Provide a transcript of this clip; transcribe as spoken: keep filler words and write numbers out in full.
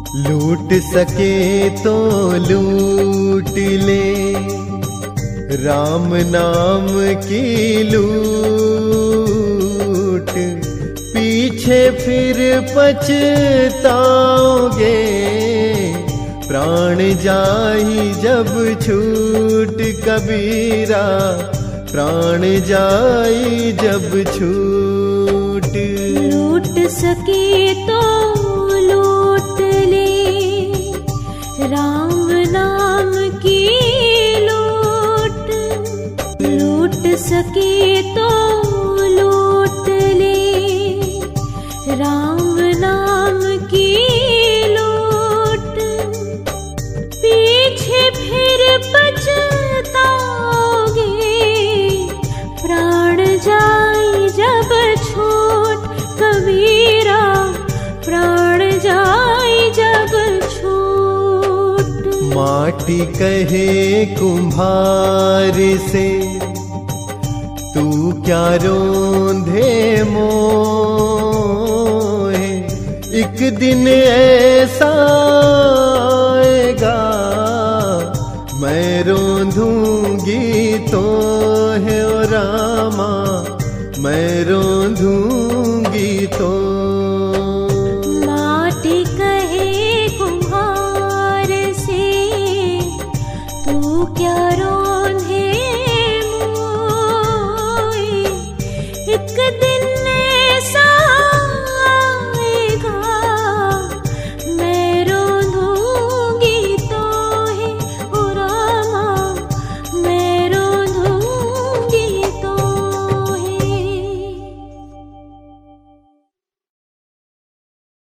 लूट सके तो लूट ले राम नाम की लूट, पीछे फिर पछताओगे प्राण जाई जब छूट। कबीरा प्राण जाई जब छूट। लूट सके तो लूट ले राम नाम की लूट, लूट सके तो लूट ले राम नाम की लूट, पीछे फिर पछताओगे प्राण जाई जब छूट। कबीरा प्राण जाई जब छूट। माटी कहे कुम्हार से तू क्या रोंधे मोहे, एक दिन ऐसा